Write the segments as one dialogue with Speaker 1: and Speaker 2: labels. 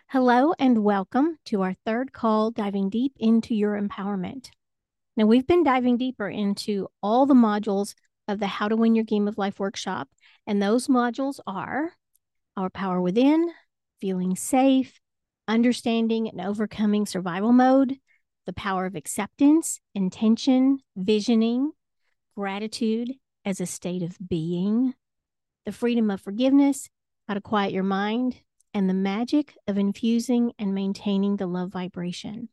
Speaker 1: Hello and welcome to our third call diving deep into your empowerment. Now, we've been diving deeper into all the modules of the How to Win Your Game of Life workshop, and those modules are our power within, feeling safe, understanding and overcoming survival mode, the power of acceptance, intention, visioning, gratitude as a state of being, the freedom of forgiveness, how to quiet your mind, and the magic of infusing and maintaining the love vibration.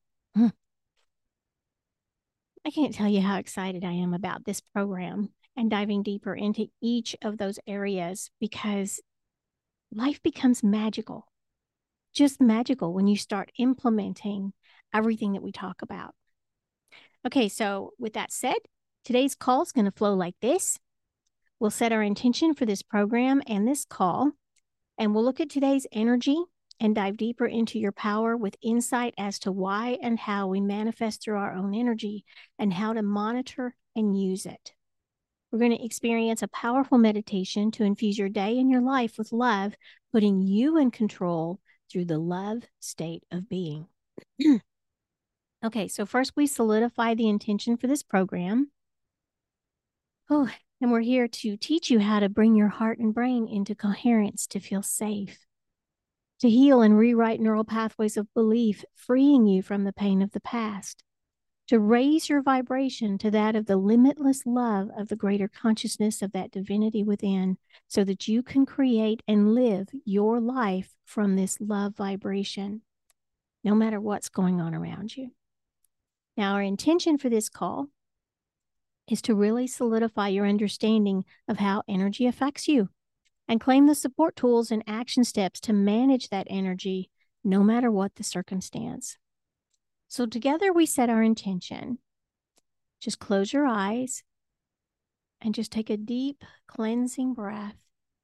Speaker 1: I can't tell you how excited I am about this program and diving deeper into each of those areas because life becomes magical, just magical when you start implementing everything that we talk about. Okay, so with that said, today's call is going to flow like this. We'll set our intention for this program and this call, and we'll look at today's energy and dive deeper into your power with insight as to why and how we manifest through our own energy and how to monitor and use it. We're going to experience a powerful meditation to infuse your day and your life with love, putting you in control through the love state of being. Okay, so first we solidify the intention for this program. Oh, and we're here to teach you how to bring your heart and brain into coherence to feel safe, to heal and rewrite neural pathways of belief, freeing you from the pain of the past, to raise your vibration to that of the limitless love of the greater consciousness of that divinity within, so that you can create and live your life from this love vibration, no matter what's going on around you. Now, our intention for this call is to really solidify your understanding of how energy affects you and claim the support tools and action steps to manage that energy no matter what the circumstance. So together we set our intention. Just close your eyes and just take a deep cleansing breath.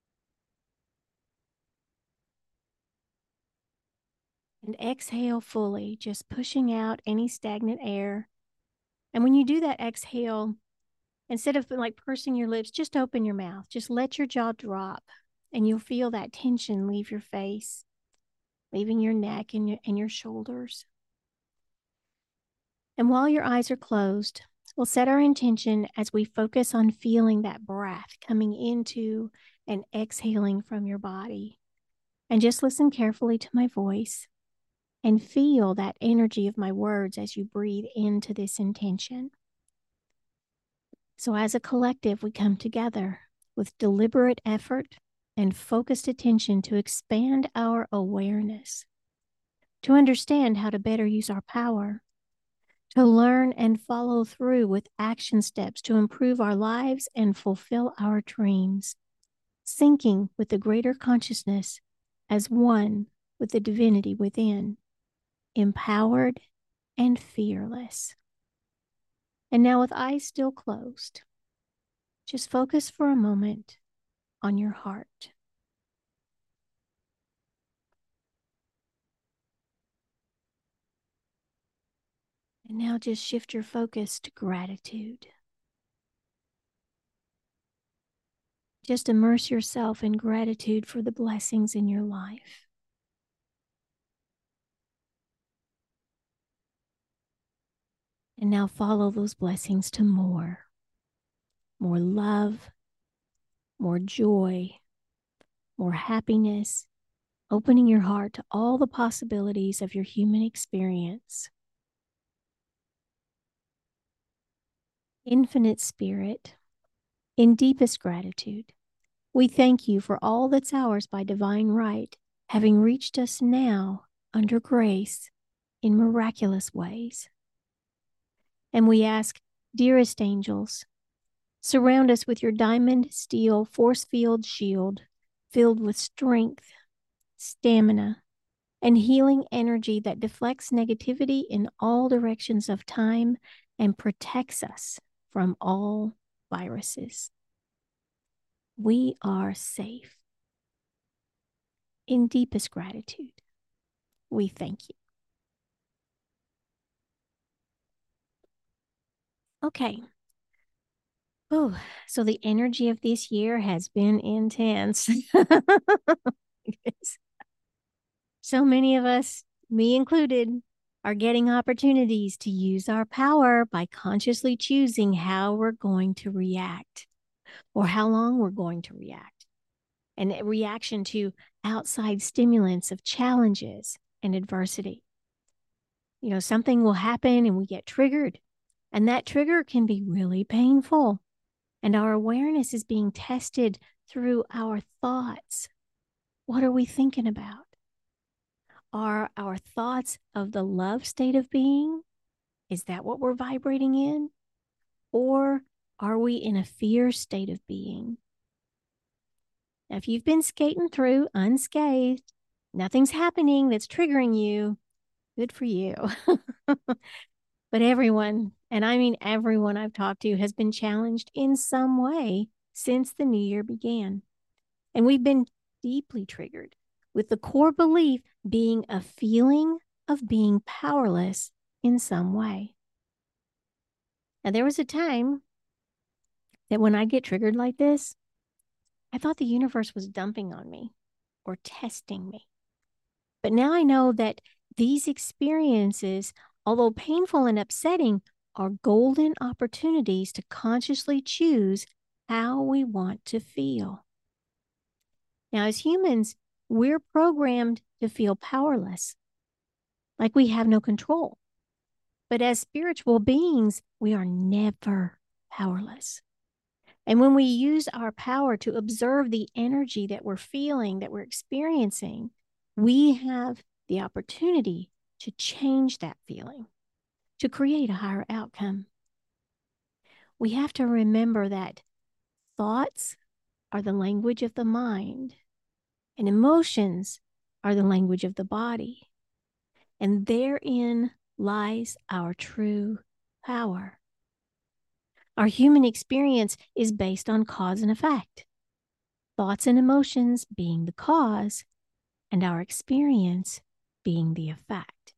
Speaker 1: And exhale fully, just pushing out any stagnant air. And when you do that exhale, instead of like pursing your lips, just open your mouth. Just let your jaw drop and you'll feel that tension leave your face, leaving your neck and your shoulders. And while your eyes are closed, we'll set our intention as we focus on feeling that breath coming into and exhaling from your body. And just listen carefully to my voice and feel that energy of my words as you breathe into this intention. So, as a collective, we come together with deliberate effort and focused attention to expand our awareness, to understand how to better use our power, to learn and follow through with action steps to improve our lives and fulfill our dreams, syncing with the greater consciousness as one with the divinity within, empowered and fearless. And now, with eyes still closed, just focus for a moment on your heart. And now just shift your focus to gratitude. Just immerse yourself in gratitude for the blessings in your life. And now follow those blessings to more love, more joy, more happiness, opening your heart to all the possibilities of your human experience. Infinite Spirit, in deepest gratitude, we thank you for all that's ours by divine right, having reached us now under grace in miraculous ways. And we ask, dearest angels, surround us with your diamond steel force field shield filled with strength, stamina, and healing energy that deflects negativity in all directions of time and protects us from all viruses. We are safe. In deepest gratitude, we thank you. Okay. Oh, so the energy of this year has been intense. So many of us, me included, are getting opportunities to use our power by consciously choosing how we're going to react or how long we're going to react. And a reaction to outside stimulants of challenges and adversity. Something will happen and we get triggered, and that trigger can be really painful. And our awareness is being tested through our thoughts. What are we thinking about? Are our thoughts of the love state of being? Is that what we're vibrating in? Or are we in a fear state of being? Now, if you've been skating through unscathed, nothing's happening that's triggering you, good for you. But everyone, and I mean everyone I've talked to, has been challenged in some way since the new year began. And we've been deeply triggered, with the core belief being a feeling of being powerless in some way. Now, there was a time that when I get triggered like this, I thought the universe was dumping on me or testing me. But now I know that these experiences, although painful and upsetting, are golden opportunities to consciously choose how we want to feel. Now, as humans, we're programmed to feel powerless, like we have no control. But as spiritual beings, we are never powerless. And when we use our power to observe the energy that we're feeling, that we're experiencing, we have the opportunity to change that feeling, to create a higher outcome. We have to remember that thoughts are the language of the mind, and emotions are the language of the body. And therein lies our true power. Our human experience is based on cause and effect, thoughts and emotions being the cause, and our experience being the effect.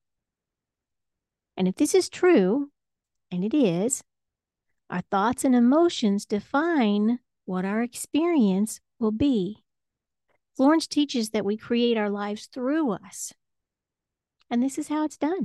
Speaker 1: And if this is true, and it is, our thoughts and emotions define what our experience will be. Florence teaches that we create our lives through us. And this is how it's done.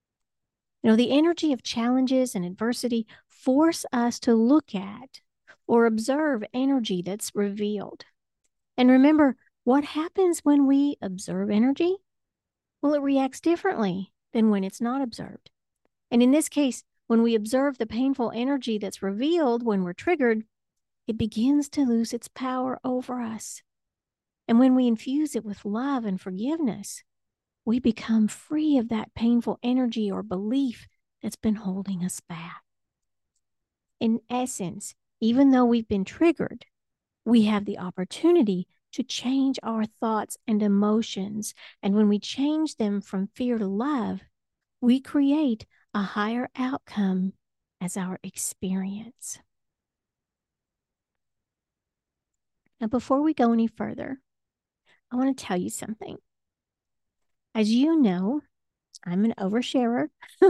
Speaker 1: The energy of challenges and adversity force us to look at or observe energy that's revealed. And remember, what happens when we observe energy? Well, it reacts differently than when it's not observed. And in this case, when we observe the painful energy that's revealed when we're triggered, it begins to lose its power over us. And when we infuse it with love and forgiveness, we become free of that painful energy or belief that's been holding us back. In essence, even though we've been triggered, we have the opportunity to change our thoughts and emotions. And when we change them from fear to love, we create a higher outcome as our experience. Now, before we go any further, I want to tell you something. As you know, I'm an oversharer.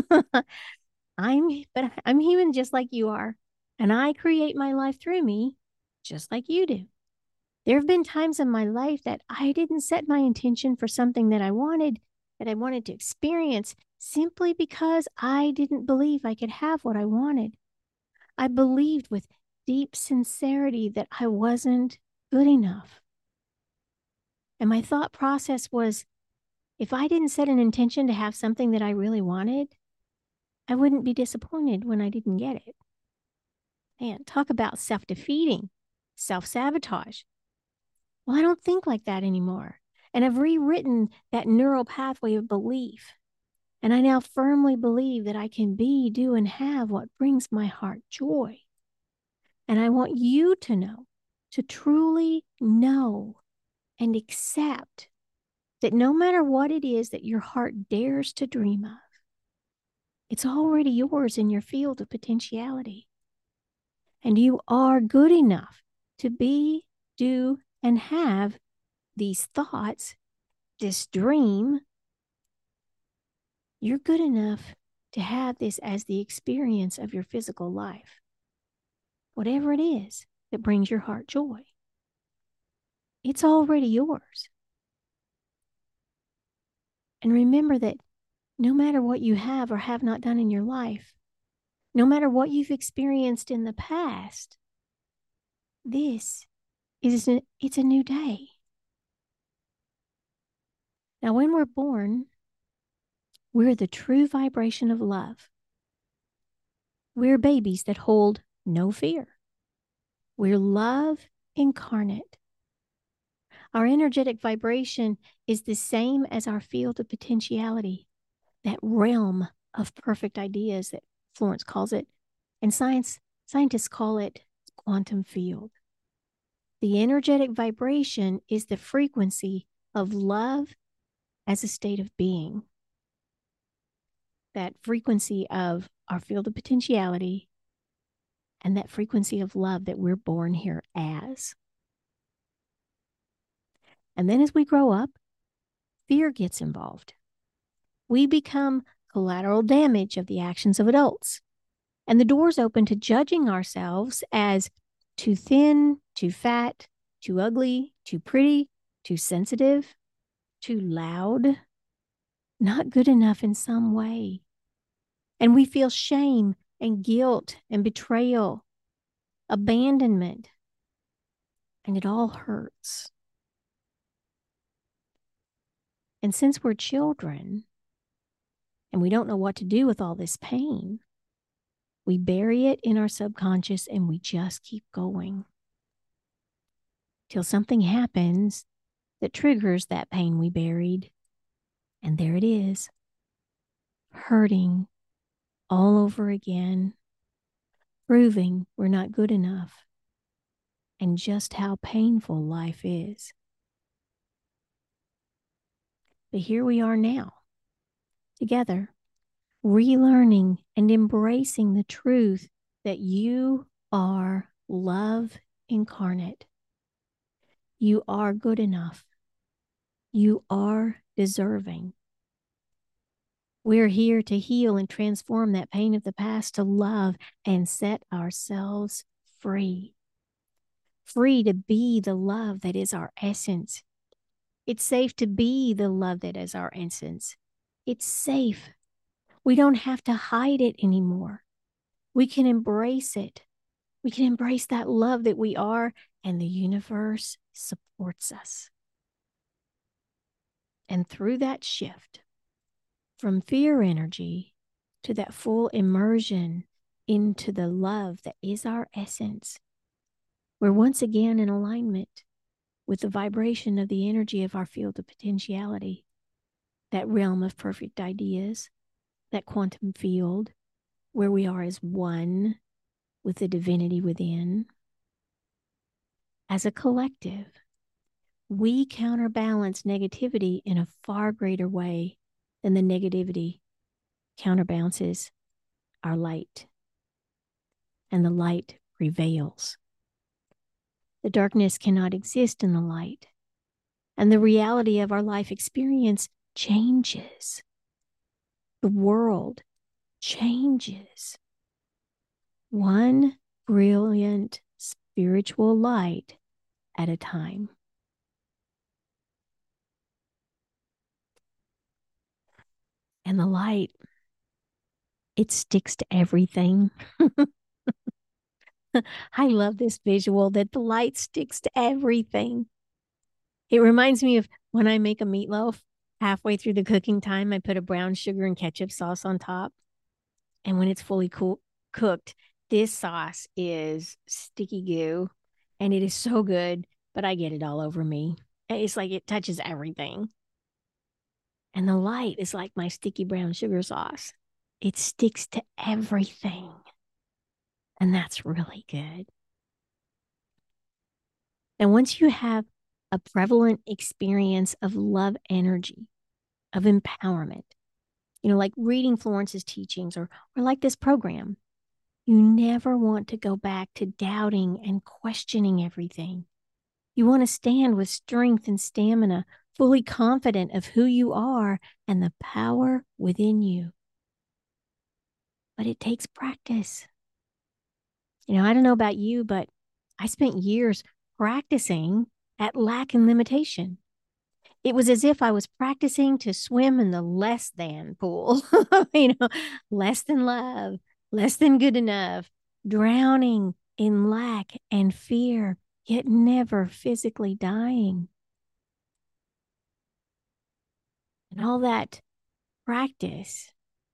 Speaker 1: I'm human just like you are, and I create my life through me just like you do. There have been times in my life that I didn't set my intention for something that I wanted to experience simply because I didn't believe I could have what I wanted. I believed with deep sincerity that I wasn't good enough. And my thought process was, if I didn't set an intention to have something that I really wanted, I wouldn't be disappointed when I didn't get it. Man, talk about self-defeating, self-sabotage. Well, I don't think like that anymore. And I've rewritten that neural pathway of belief. And I now firmly believe that I can be, do, and have what brings my heart joy. And I want you to know, to truly know and accept that no matter what it is that your heart dares to dream of, it's already yours in your field of potentiality. And you are good enough to be, do, and have these thoughts, this dream. You're good enough to have this as the experience of your physical life. Whatever it is that brings your heart joy, it's already yours. And remember that no matter what you have or have not done in your life, no matter what you've experienced in the past, this it's a new day. Now, when we're born, we're the true vibration of love. We're babies that hold no fear. We're love incarnate. Our energetic vibration is the same as our field of potentiality, that realm of perfect ideas that Florence calls it, and scientists call it quantum field. The energetic vibration is the frequency of love as a state of being. That frequency of our field of potentiality and that frequency of love that we're born here as. And then as we grow up, fear gets involved. We become collateral damage of the actions of adults. And the doors open to judging ourselves as too thin, too fat, too ugly, too pretty, too sensitive, too loud, not good enough in some way. And we feel shame and guilt and betrayal, abandonment, and it all hurts. And since we're children and we don't know what to do with all this pain, we bury it in our subconscious and we just keep going till something happens that triggers that pain we buried. And there it is, hurting all over again, proving we're not good enough and just how painful life is. But here we are now, together, relearning and embracing the truth that you are love incarnate. You are good enough. You are deserving. We're here to heal and transform that pain of the past to love and set ourselves free. Free to be the love that is our essence. It's safe to be the love that is our essence. It's safe. We don't have to hide it anymore. We can embrace it. We can embrace that love that we are, and the universe supports us. And through that shift from fear energy to that full immersion into the love that is our essence, we're once again in alignment with the vibration of the energy of our field of potentiality, that realm of perfect ideas, that quantum field where we are as one with the divinity within. As a collective, we counterbalance negativity in a far greater way than the negativity counterbalances our light, and the light prevails. The darkness cannot exist in the light, and the reality of our life experience changes. The world changes. One brilliant spiritual light at a time. And the light, it sticks to everything. I love this visual that the light sticks to everything. It reminds me of when I make a meatloaf. Halfway through the cooking time, I put a brown sugar and ketchup sauce on top. And when it's fully cooked, this sauce is sticky goo and it is so good, but I get it all over me. It's like it touches everything. And the light is like my sticky brown sugar sauce. It sticks to everything. And that's really good. And once you have a prevalent experience of love energy, of empowerment, like reading Florence's teachings or like this program, you never want to go back to doubting and questioning everything. You want to stand with strength and stamina, fully confident of who you are and the power within you. But it takes practice. I don't know about you, but I spent years practicing at lack and limitation. It was as if I was practicing to swim in the less than pool, less than love, less than good enough, drowning in lack and fear, yet never physically dying. And all that practice,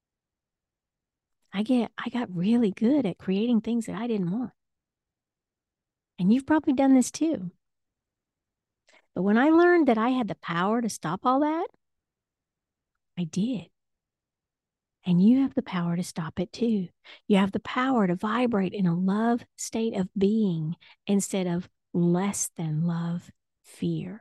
Speaker 1: I got really good at creating things that I didn't want. And you've probably done this too. But when I learned that I had the power to stop all that, I did. And you have the power to stop it too. You have the power to vibrate in a love state of being instead of less than love fear.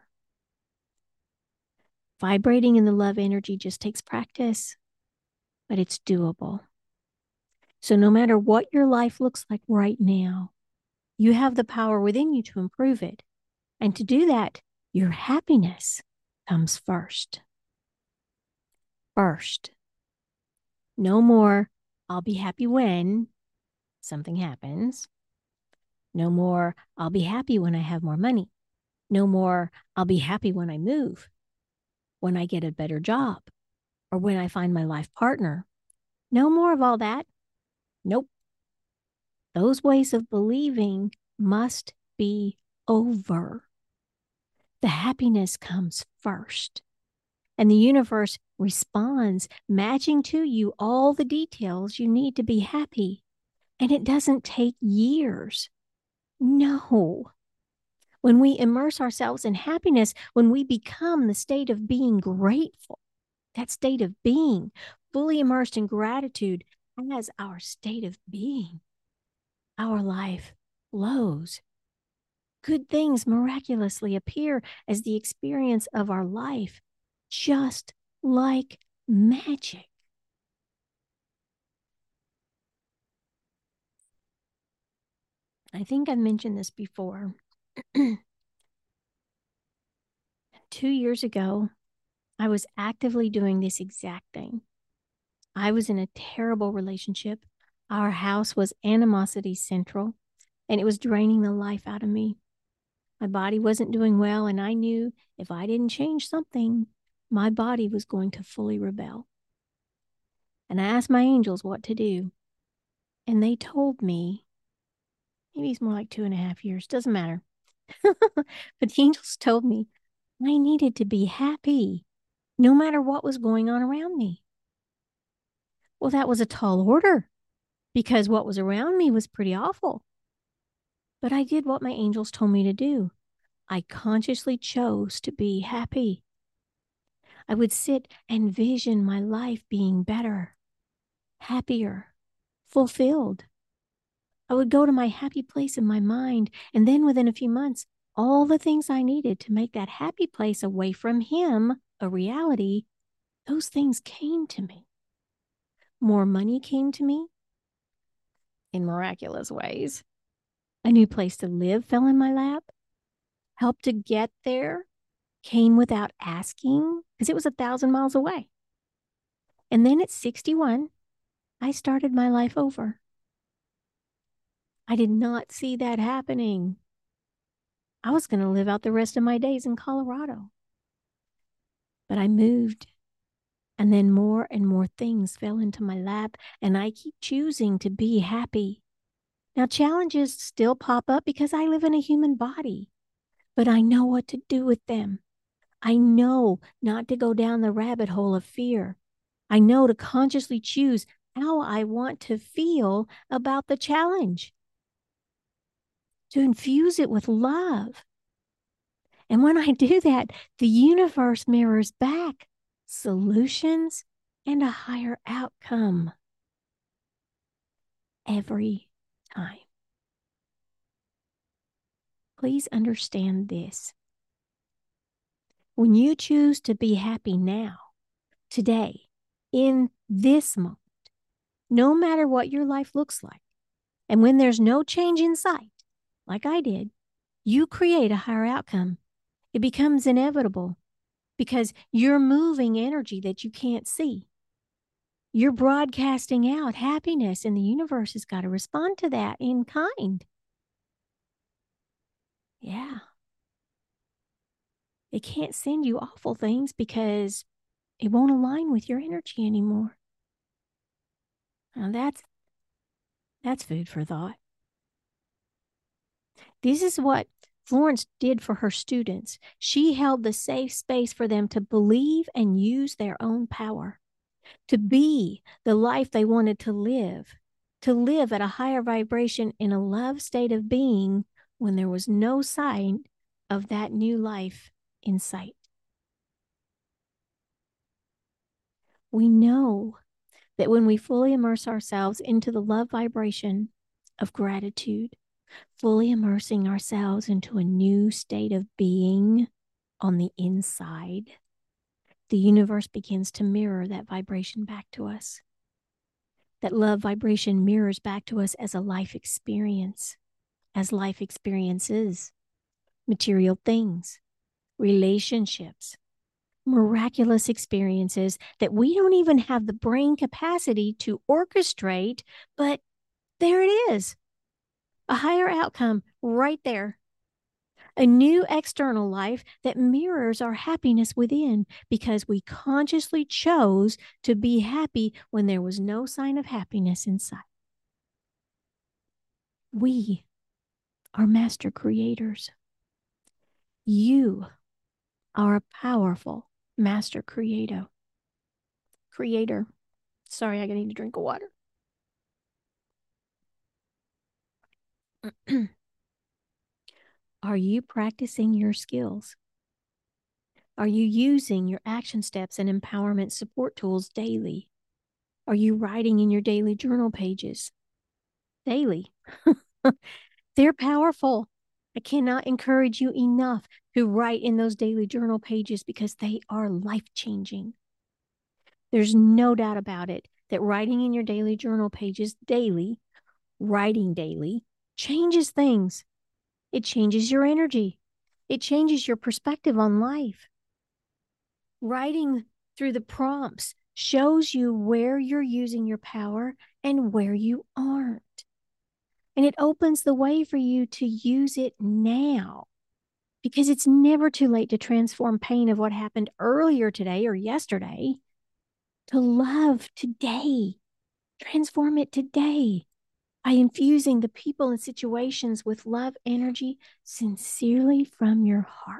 Speaker 1: Vibrating in the love energy just takes practice, but it's doable. So no matter what your life looks like right now, you have the power within you to improve it. And to do that, your happiness comes first. First. No more, I'll be happy when something happens. No more, I'll be happy when I have more money. No more, I'll be happy when I move, when I get a better job, or when I find my life partner. No more of all that. Nope. Those ways of believing must be over. The happiness comes first. And the universe responds, matching to you all the details you need to be happy. And it doesn't take years. No. When we immerse ourselves in happiness, when we become the state of being grateful, that state of being, fully immersed in gratitude as our state of being, our life flows. Good things miraculously appear as the experience of our life, just like magic. I think I've mentioned this before. 2 years ago, I was actively doing this exact thing. I was in a terrible relationship. Our house was animosity central, and it was draining the life out of me. My body wasn't doing well, and I knew if I didn't change something, my body was going to fully rebel. And I asked my angels what to do. And they told me, maybe it's more like 2.5 years, doesn't matter. But the angels told me I needed to be happy no matter what was going on around me. Well, that was a tall order because what was around me was pretty awful. But I did what my angels told me to do. I consciously chose to be happy. I would sit and vision my life being better, happier, fulfilled. I would go to my happy place in my mind, and then within a few months, all the things I needed to make that happy place away from him a reality, those things came to me. More money came to me in miraculous ways. A new place to live fell in my lap. Help to get there came without asking because it was 1,000 miles away. And then at 61, I started my life over. I did not see that happening. I was going to live out the rest of my days in Colorado. But I moved, and then more and more things fell into my lap, and I keep choosing to be happy. Now, challenges still pop up because I live in a human body, but I know what to do with them. I know not to go down the rabbit hole of fear. I know to consciously choose how I want to feel about the challenge, to infuse it with love. And when I do that, the universe mirrors back solutions and a higher outcome every time. Please understand this. When you choose to be happy now, today, in this moment, no matter what your life looks like, and when there's no change in sight, like I did, you create a higher outcome. It becomes inevitable because you're moving energy that you can't see. You're broadcasting out happiness, and the universe has got to respond to that in kind. Yeah. It can't send you awful things because it won't align with your energy anymore. Now that's food for thought. This is what Florence did for her students. She held the safe space for them to believe and use their own power, to be the life they wanted to live at a higher vibration in a love state of being when there was no sign of that new life in sight. We know that when we fully immerse ourselves into the love vibration of gratitude, fully immersing ourselves into a new state of being on the inside, the universe begins to mirror that vibration back to us. That love vibration mirrors back to us as a life experience, as life experiences, material things, relationships, miraculous experiences that we don't even have the brain capacity to orchestrate, but there it is. A higher outcome right there. A new external life that mirrors our happiness within because we consciously chose to be happy when there was no sign of happiness inside. We are master creators. You are a powerful master creator. Sorry, I need to drink of water. Are you practicing your skills? Are you using your action steps and empowerment support tools daily? Are you writing in your daily journal pages? Daily. They're powerful. I cannot encourage you enough to write in those daily journal pages because they are life-changing. There's no doubt about it that writing in your daily journal pages daily, writing daily, changes things. It changes your energy. It changes your perspective on life. Writing through the prompts shows you where you're using your power and where you aren't. And it opens the way for you to use it now because it's never too late to transform pain of what happened earlier today or yesterday to love today. Transform it today by infusing the people and situations with love energy sincerely from your heart.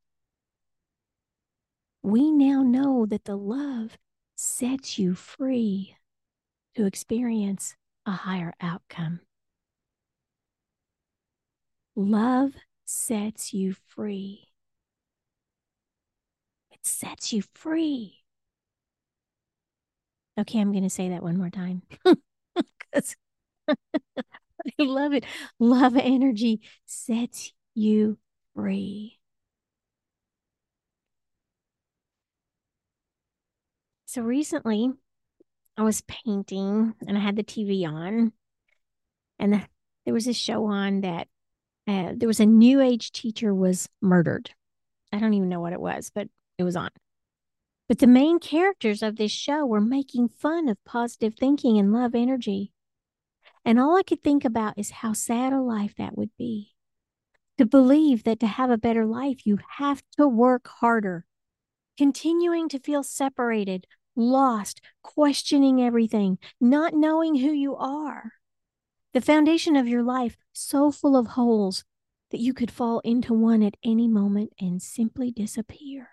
Speaker 1: We now know that the love sets you free to experience a higher outcome. Love sets you free. It sets you free. Okay, I'm going to say that one more time because I love it. Love energy sets you free. So recently, I was painting and I had the TV on, and there was a show on that there was a new age teacher was murdered. I don't even know what it was, but it was on. But the main characters of this show were making fun of positive thinking and love energy. And all I could think about is how sad a life that would be. To believe that to have a better life, you have to work harder, continuing to feel separated, lost, questioning everything, not knowing who you are. The foundation of your life so full of holes that you could fall into one at any moment and simply disappear.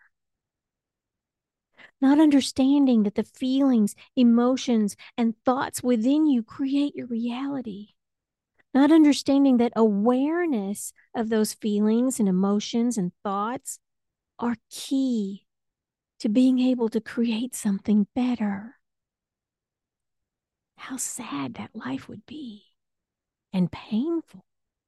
Speaker 1: Not understanding that the feelings, emotions, and thoughts within you create your reality. Not understanding that awareness of those feelings and emotions and thoughts are key to being able to create something better. How sad that life would be and painful.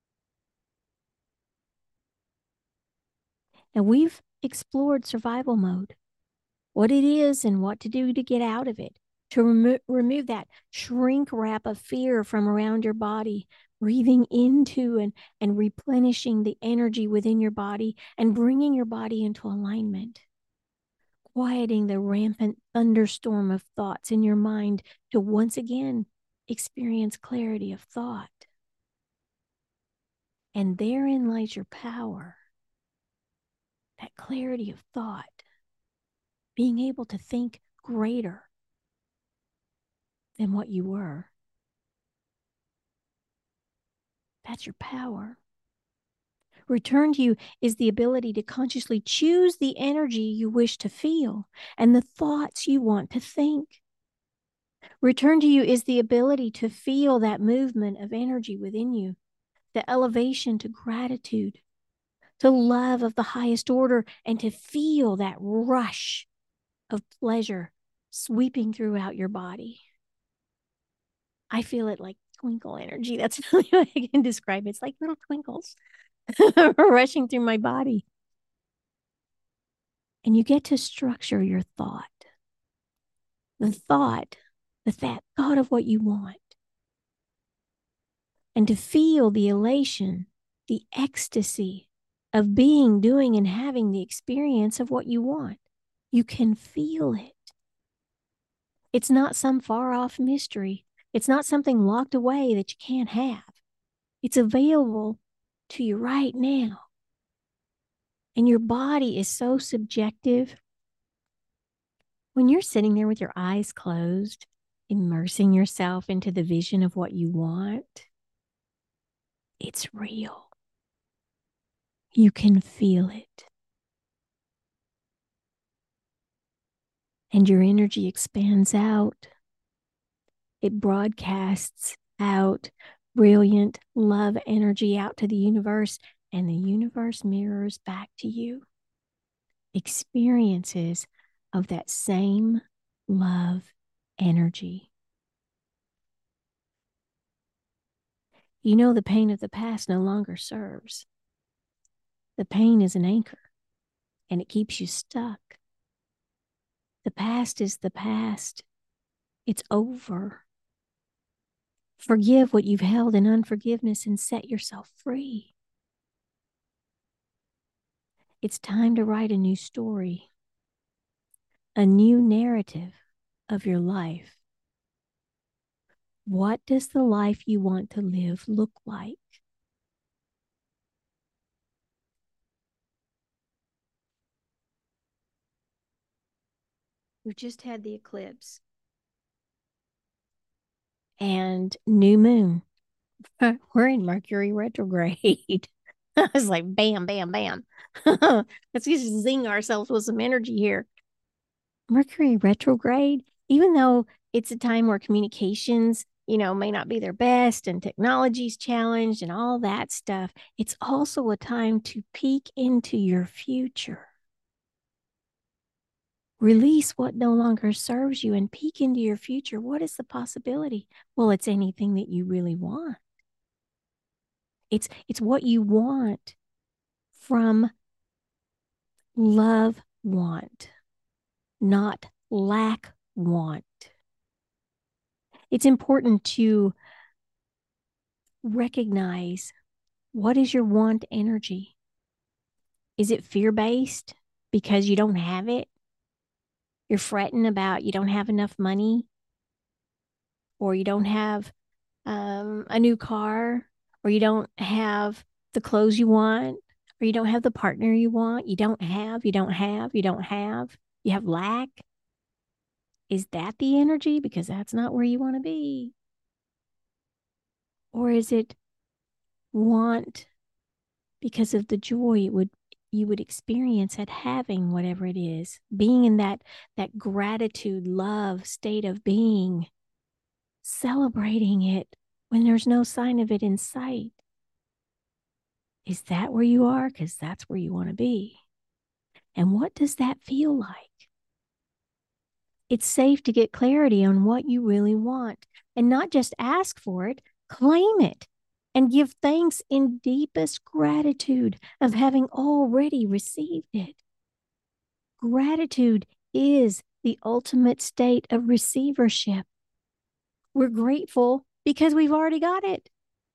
Speaker 1: Now, we've explored survival mode, what it is and what to do to get out of it, to remove that shrink wrap of fear from around your body, breathing into and replenishing the energy within your body and bringing your body into alignment, quieting the rampant thunderstorm of thoughts in your mind to once again experience clarity of thought. And therein lies your power. that clarity of thought, being able to think greater than what you were. That's your power. Return to you is the ability to consciously choose the energy you wish to feel and the thoughts you want to think. Return to you is the ability to feel that movement of energy within you, the elevation to gratitude, to love of the highest order, and to feel that rush of pleasure sweeping throughout your body. I feel it like twinkle energy. That's the only way I can describe it. It's like little twinkles rushing through my body. And you get to structure your thought. The thought, that thought of what you want. And to feel the elation, the ecstasy of being, doing, and having the experience of what you want. You can feel it. It's not some far off mystery. It's not something locked away that you can't have. It's available to you right now. And your body is so subjective. When you're sitting there with your eyes closed, immersing yourself into the vision of what you want, it's real. You can feel it. And your energy expands out. It broadcasts out brilliant love energy out to the universe, and the universe mirrors back to you experiences of that same love energy. You know, the pain of the past no longer serves. The pain is an anchor, and it keeps you stuck. The past is the past. It's over. Forgive what you've held in unforgiveness and set yourself free. It's time to write a new story, a new narrative of your life. What does the life you want to live look like? We've just had the eclipse and new moon. We're in Mercury retrograde. I was like, bam, bam, bam. Let's just zing ourselves with some energy here. Mercury retrograde, even though it's a time where communications, may not be their best and technology's challenged and all that stuff, it's also a time to peek into your future. Release what no longer serves you and peek into your future. What is the possibility? Well, it's anything that you really want. It's what you want from love want, not lack want. It's important to recognize, what is your want energy? Is it fear-based because you don't have it? You're fretting about you don't have enough money, or you don't have a new car, or you don't have the clothes you want, or you don't have the partner you want. You don't have. You have lack. Is that the energy? Because that's not where you want to be. Or is it want because of the joy you would experience at having whatever it is, being in that gratitude, love state of being, celebrating it when there's no sign of it in sight? Is that where you are? Because that's where you want to be. And what does that feel like? It's safe to get clarity on what you really want and not just ask for it, claim it and give thanks in deepest gratitude of having already received it. Gratitude is the ultimate state of receivership. We're grateful because we've already got it.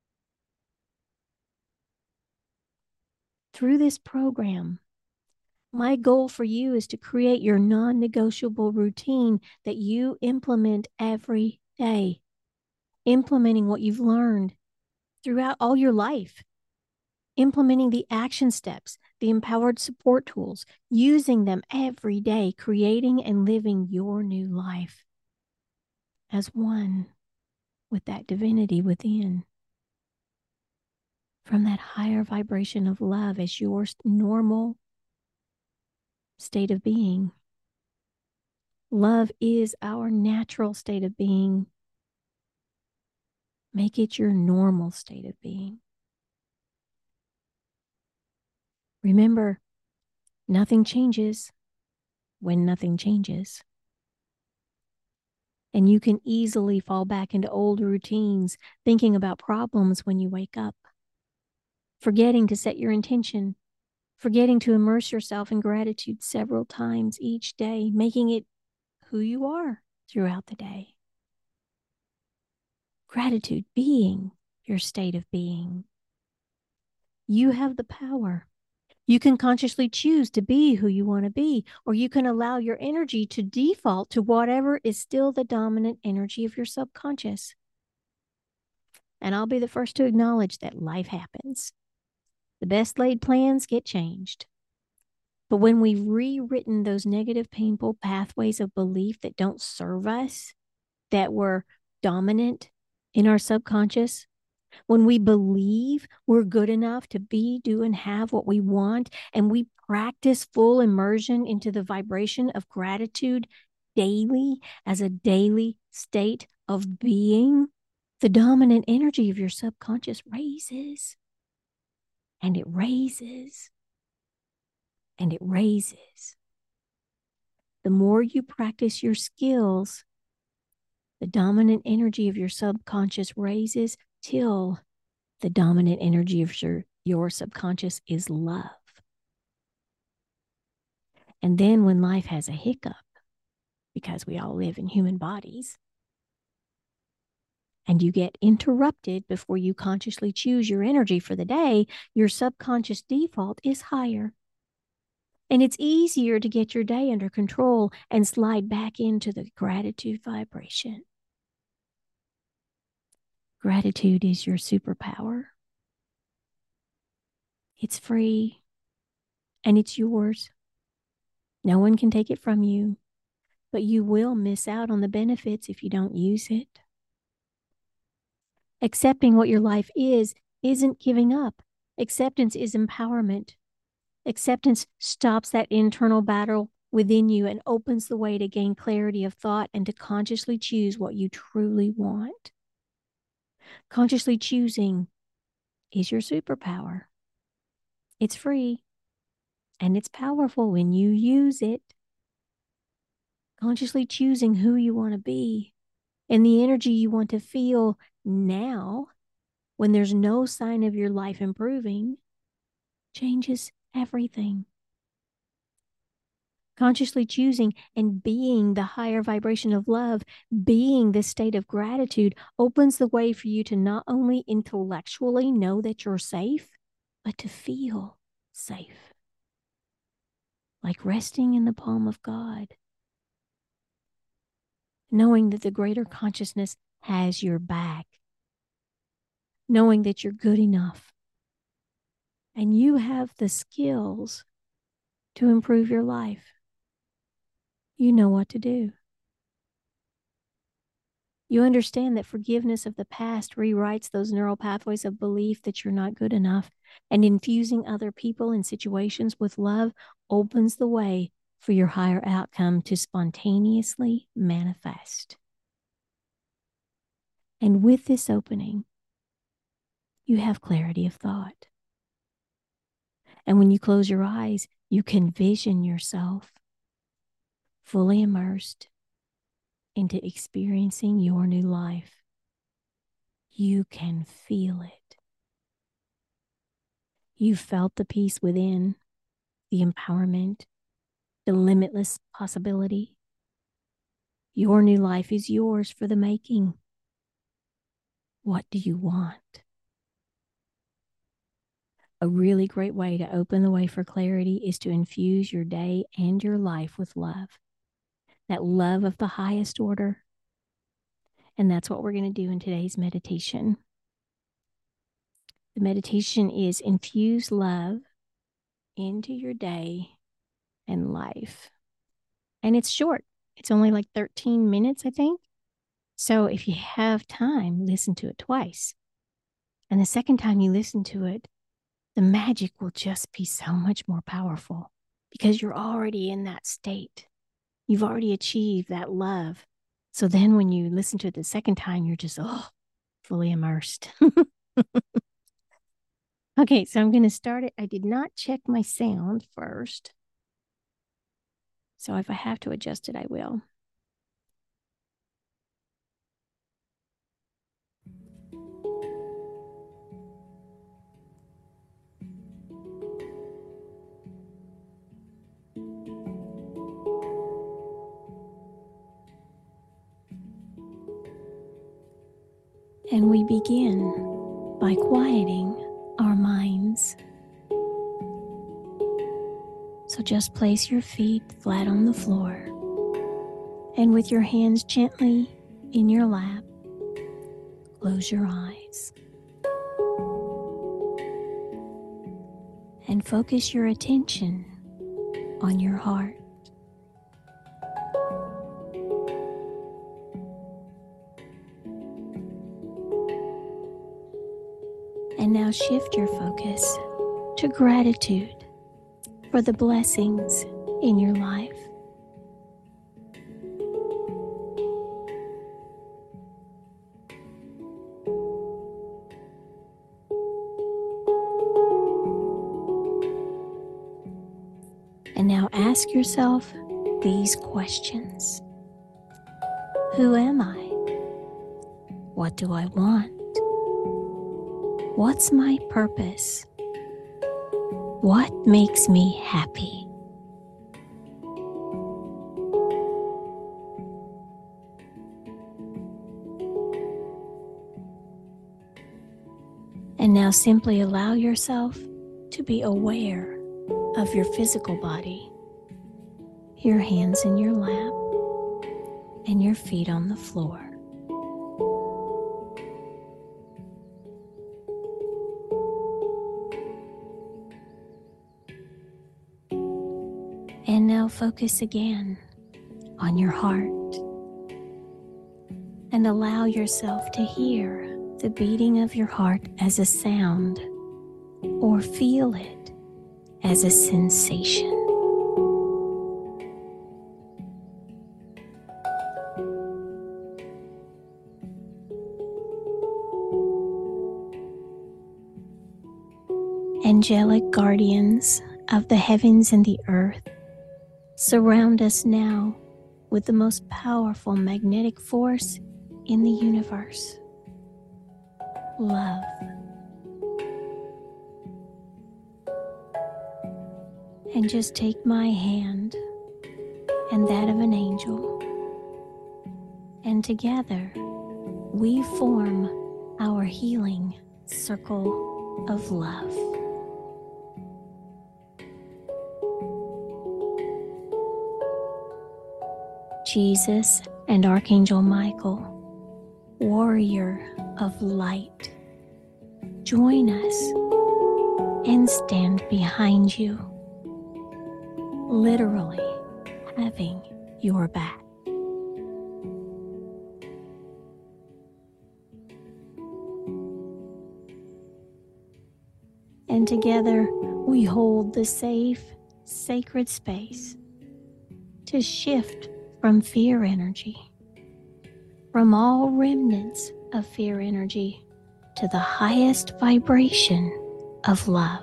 Speaker 1: Through this program, my goal for you is to create your non-negotiable routine that you implement every day, implementing what you've learned throughout all your life implementing the action steps, the empowered support tools, using them every day, creating and living your new life as one with that divinity within, from that higher vibration of love as your normal state of being. Love is our natural state of being. Make it your normal state of being. Remember, nothing changes when nothing changes. And you can easily fall back into old routines, thinking about problems when you wake up, forgetting to set your intention, forgetting to immerse yourself in gratitude several times each day, making it who you are throughout the day. Gratitude being your state of being. You have the power. You can consciously choose to be who you want to be, or you can allow your energy to default to whatever is still the dominant energy of your subconscious. And I'll be the first to acknowledge that life happens. The best laid plans get changed. But when we've rewritten those negative, painful pathways of belief that don't serve us, that were dominant in our subconscious, when we believe we're good enough to be, do, and have what we want, and we practice full immersion into the vibration of gratitude daily as a daily state of being, the dominant energy of your subconscious raises, and it raises, and it raises. The more you practice your skills, the dominant energy of your subconscious raises till the dominant energy of your subconscious is love. And then when life has a hiccup, because we all live in human bodies, and you get interrupted before you consciously choose your energy for the day, your subconscious default is higher. And it's easier to get your day under control and slide back into the gratitude vibration. Gratitude is your superpower. It's free and it's yours. No one can take it from you, but you will miss out on the benefits if you don't use it. Accepting what your life is isn't giving up. Acceptance is empowerment. Acceptance stops that internal battle within you and opens the way to gain clarity of thought and to consciously choose what you truly want. Consciously choosing is your superpower. It's free and it's powerful when you use it. Consciously choosing who you want to be and the energy you want to feel now when there's no sign of your life improving changes everything. Consciously choosing and being the higher vibration of love, being this state of gratitude, opens the way for you to not only intellectually know that you're safe, but to feel safe. Like resting in the palm of God. Knowing that the greater consciousness has your back. Knowing that you're good enough. And you have the skills to improve your life. You know what to do. You understand that forgiveness of the past rewrites those neural pathways of belief that you're not good enough, and infusing other people and situations with love opens the way for your higher outcome to spontaneously manifest. And with this opening, you have clarity of thought. And when you close your eyes, you can vision yourself fully immersed into experiencing your new life. You can feel it. You felt the peace within, the empowerment, the limitless possibility. Your new life is yours for the making. What do you want? A really great way to open the way for clarity is to infuse your day and your life with love. That love of the highest order. And that's what we're going to do in today's meditation. The meditation is infuse love into your day and life. And it's short. It's only like 13 minutes, I think. So if you have time, listen to it twice. And the second time you listen to it, the magic will just be so much more powerful because you're already in that state. You've already achieved that love. So then when you listen to it the second time, you're just, fully immersed. Okay, so I'm going to start it. I did not check my sound first. So if I have to adjust it, I will. And we begin by quieting our minds. So just place your feet flat on the floor, and with your hands gently in your lap, close your eyes and focus your attention on your heart. And now shift your focus to gratitude for the blessings in your life. And now ask yourself these questions. Who am I? What do I want? What's my purpose? What makes me happy? And now simply allow yourself to be aware of your physical body, your hands in your lap, and your feet on the floor. And now focus again on your heart and allow yourself to hear the beating of your heart as a sound or feel it as a sensation. Angelic guardians of the heavens and the earth, surround us now with the most powerful magnetic force in the universe, love. And just take my hand and that of an angel, and together we form our healing circle of love. Jesus and Archangel Michael, warrior of light, join us and stand behind you, literally having your back. And together we hold the safe, sacred space to shift from fear energy, from all remnants of fear energy, to the highest vibration of love.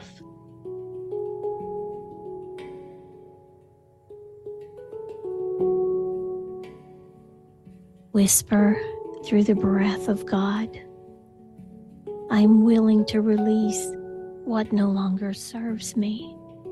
Speaker 1: Whisper through the breath of God, I'm willing to release what no longer serves me.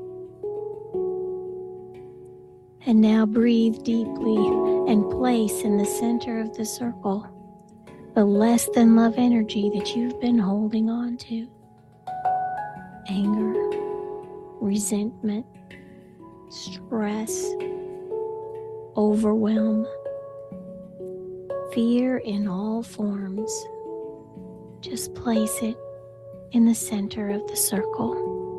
Speaker 1: And now breathe deeply and place in the center of the circle the less than love energy that you've been holding on to. Anger, resentment, stress, overwhelm, fear in all forms. Just place it in the center of the circle.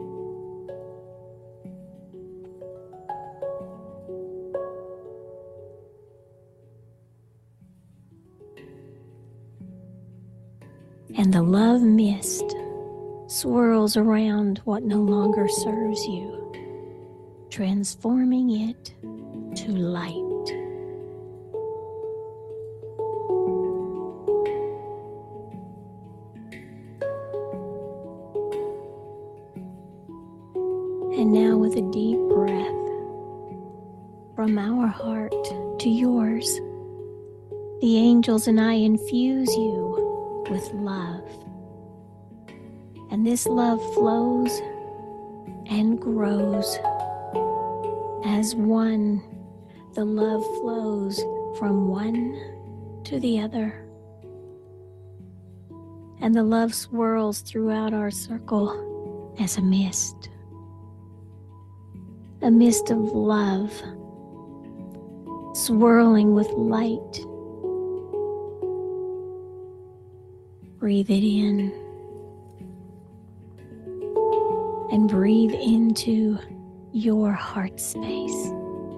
Speaker 1: And the love mist swirls around what no longer serves you, transforming it to light. And now, with a deep breath from our heart to yours, the angels and I infuse you with love. And this love flows and grows as one. The love flows from one to the other. And the love swirls throughout our circle as a mist of love, swirling with light. Breathe it in and breathe into your heart space.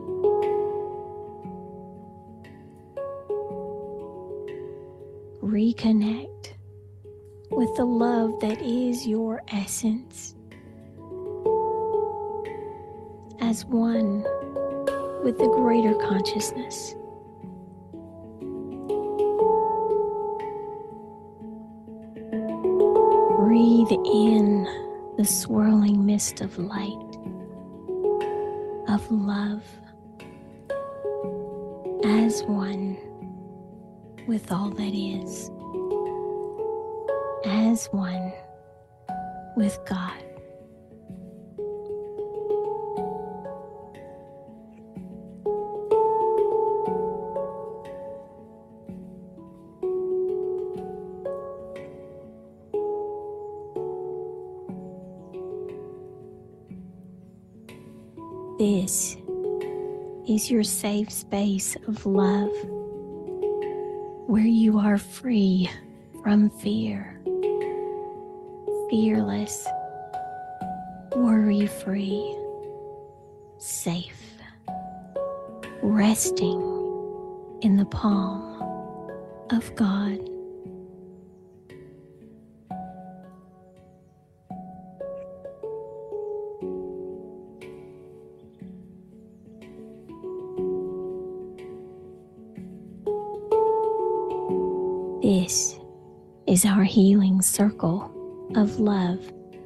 Speaker 1: Reconnect with the love that is your essence, as one with the greater consciousness. Breathe in the swirling mist of light, of love, as one with all that is, as one with God. This is your safe space of love, where you are free from fear, fearless, worry-free, safe, resting in the palm of God. This is our healing circle of love,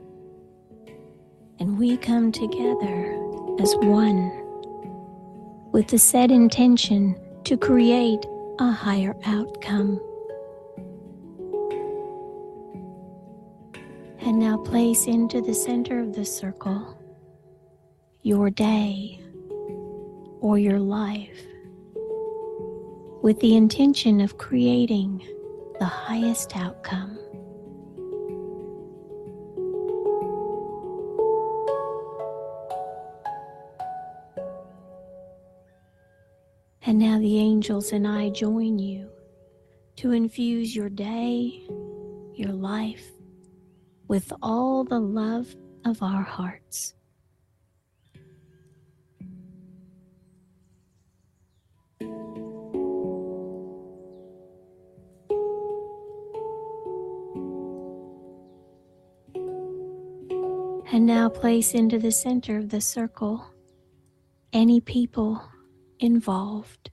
Speaker 1: and we come together as one with the set intention to create a higher outcome. And now place into the center of the circle your day or your life with the intention of creating the highest outcome. And now the angels and I join you to infuse your day, your life, with all the love of our hearts. And now place into the center of the circle any people involved.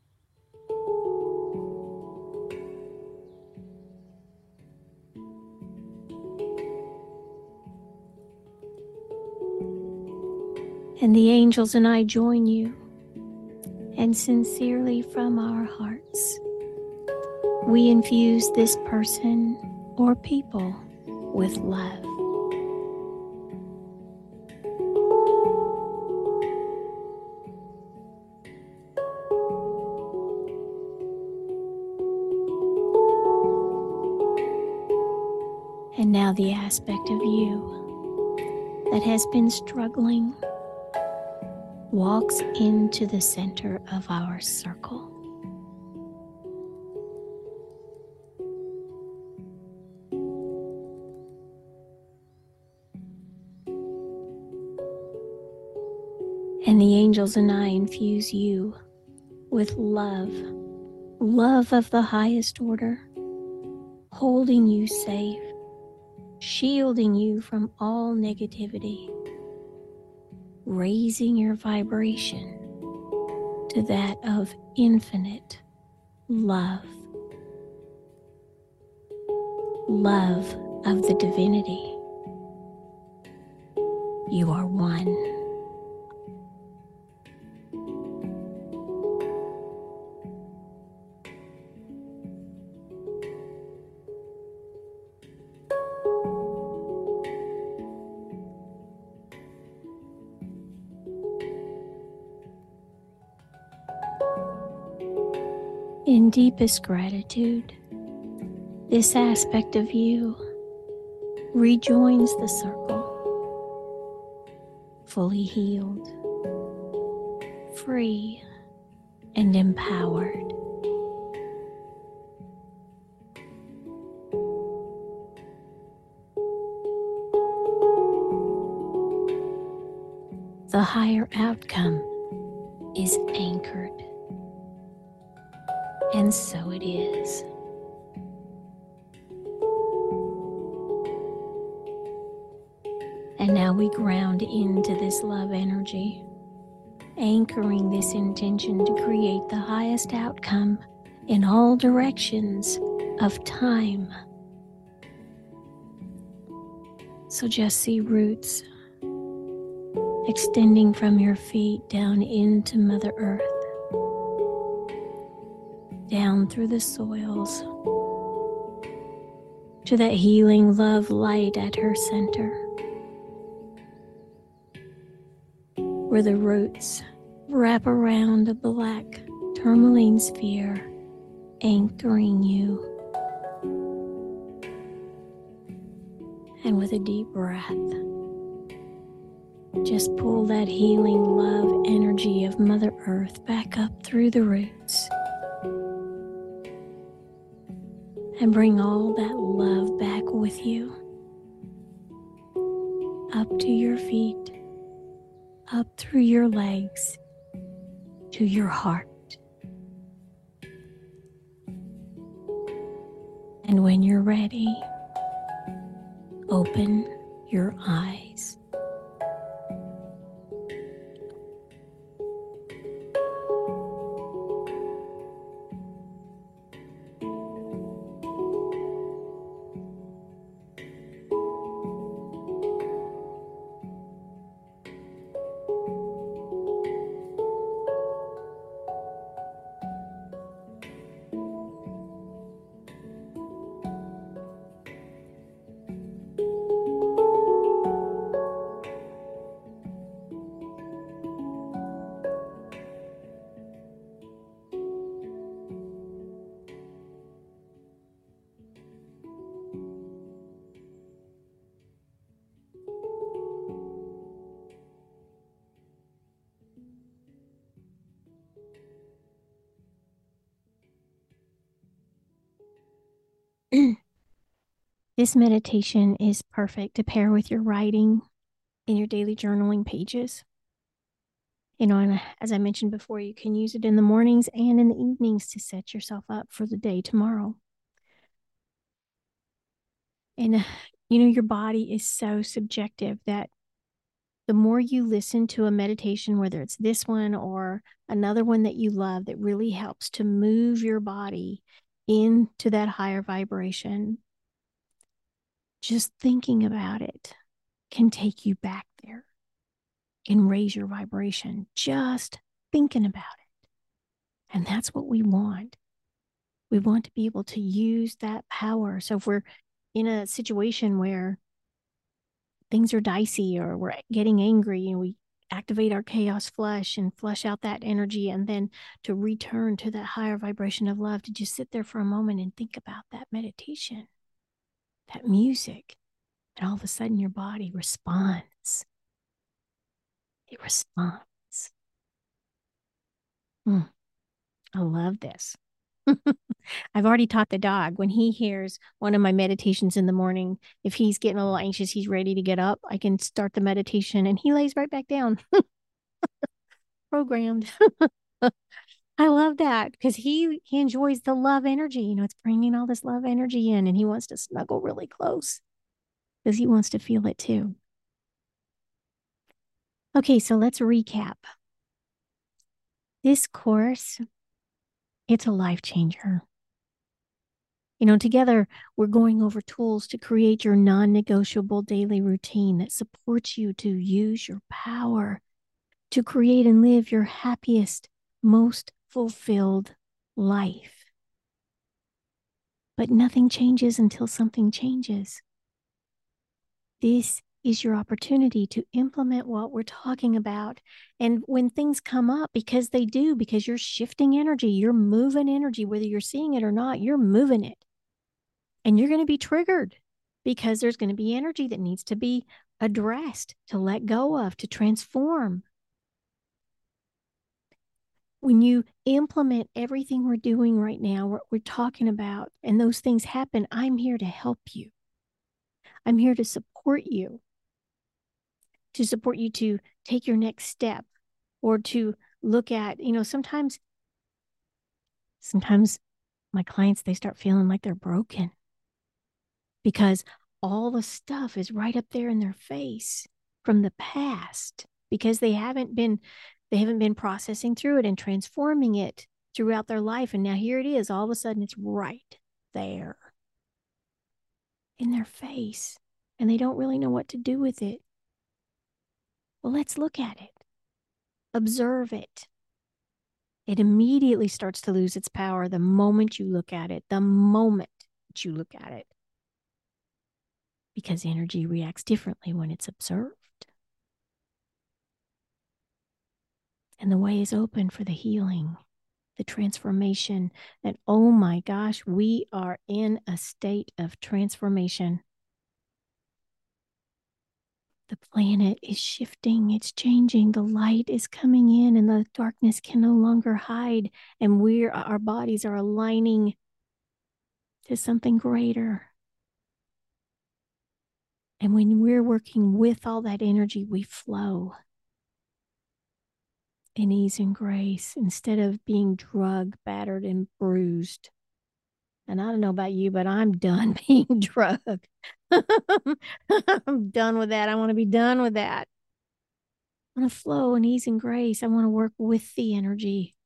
Speaker 1: And the angels and I join you, and sincerely from our hearts, we infuse this person or people with love. And now the aspect of you that has been struggling walks into the center of our circle. And the angels and I infuse you with love, love of the highest order, holding you safe, shielding you from all negativity, raising your vibration to that of infinite love, love of the divinity. You are one. In deepest gratitude, this aspect of you rejoins the circle, fully healed, free, and empowered. The higher outcome is anchored, and so it is. And now we ground into this love energy, anchoring this intention to create the highest outcome in all directions of time. So just see roots extending from your feet down into Mother Earth, down through the soils, to that healing love light at her center, where the roots wrap around a black tourmaline sphere, anchoring you. And with a deep breath, just pull that healing love energy of Mother Earth back up through the roots. And bring all that love back with you, up to your feet, up through your legs, to your heart. And when you're ready, open your eyes. This meditation is perfect to pair with your writing in your daily journaling pages. And as I mentioned before, you can use it in the mornings and in the evenings to set yourself up for the day tomorrow. And, your body is so subjective that the more you listen to a meditation, whether it's this one or another one that you love, that really helps to move your body into that higher vibration, just thinking about it can take you back there, can raise your vibration, just thinking about it. And that's what we want. We want to be able to use that power. So if we're in a situation where things are dicey or we're getting angry, and we activate our chaos flush and flush out that energy, and then to return to that higher vibration of love, to just sit there for a moment and think about that meditation, that music, and all of a sudden your body responds. It responds. I love this. I've already taught the dog, when he hears one of my meditations in the morning, if he's getting a little anxious, he's ready to get up, I can start the meditation and he lays right back down. programmed. I love that because he enjoys the love energy. It's bringing all this love energy in, and he wants to snuggle really close because he wants to feel it too. Okay, so let's recap. This course, it's a life changer. Together we're going over tools to create your non-negotiable daily routine that supports you to use your power to create and live your happiest, most fulfilled life. But nothing changes until something changes. This is your opportunity to implement what we're talking about. And when things come up, because they do, because you're shifting energy, you're moving energy, whether you're seeing it or not, you're moving it. And you're going to be triggered because there's going to be energy that needs to be addressed, to let go of, to transform. When you implement everything we're doing right now, what we're talking about, and those things happen, I'm here to help you. I'm here to support you to take your next step, or to look at, sometimes my clients, they start feeling like they're broken because all the stuff is right up there in their face from the past, because they haven't been processing through it and transforming it throughout their life. And now here it is, all of a sudden it's right there in their face, and they don't really know what to do with it. Well, let's look at it. Observe it. It immediately starts to lose its power the moment you look at it, because energy reacts differently when it's observed. And the way is open for the healing, the transformation. And oh my gosh, we are in a state of transformation. The planet is shifting, it's changing. The light is coming in, and the darkness can no longer hide. And our bodies are aligning to something greater. And when we're working with all that energy, we flow in ease and grace instead of being drugged, battered, and bruised. And I don't know about you, but I'm done being drugged. I'm done with that. I want to be done with that. I want to flow in ease and grace. I want to work with the energy.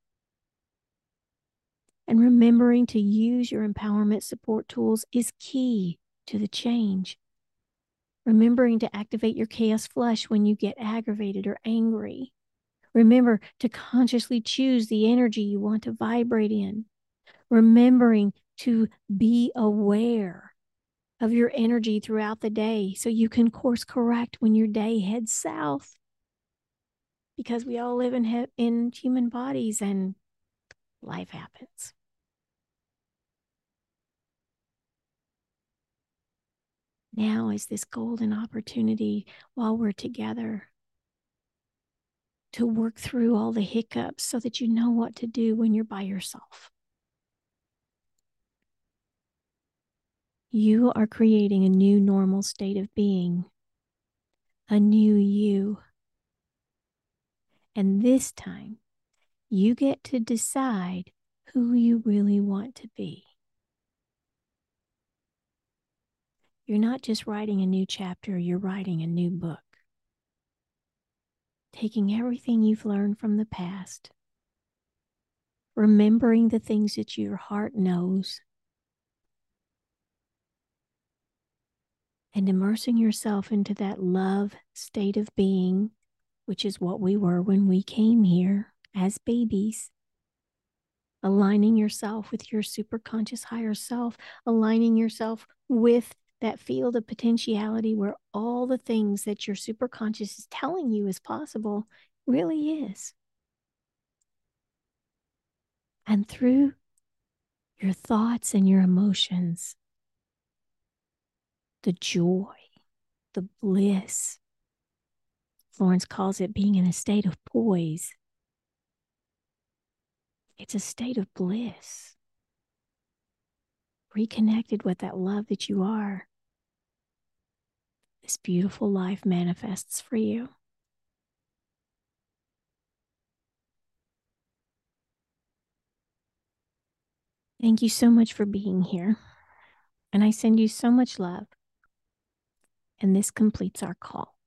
Speaker 1: And remembering to use your empowerment support tools is key to the change. Remembering to activate your chaos flush when you get aggravated or angry. Remember to consciously choose the energy you want to vibrate in. Remembering to be aware of your energy throughout the day so you can course correct when your day heads south. Because we all live in human bodies and life happens. Now is this golden opportunity while we're together to work through all the hiccups so that you know what to do when you're by yourself. You are creating a new normal state of being, a new you. And this time, you get to decide who you really want to be. You're not just writing a new chapter, you're writing a new book. Taking everything you've learned from the past, remembering the things that your heart knows, and immersing yourself into that love state of being, which is what we were when we came here as babies. Aligning yourself with your superconscious higher self, aligning yourself with that field of potentiality where all the things that your superconscious is telling you is possible really is. And through your thoughts and your emotions, the joy, the bliss, Florence calls it being in a state of poise. It's a state of bliss. Reconnected with that love that you are. This beautiful life manifests for you. Thank you so much for being here. And I send you so much love. And this completes our call.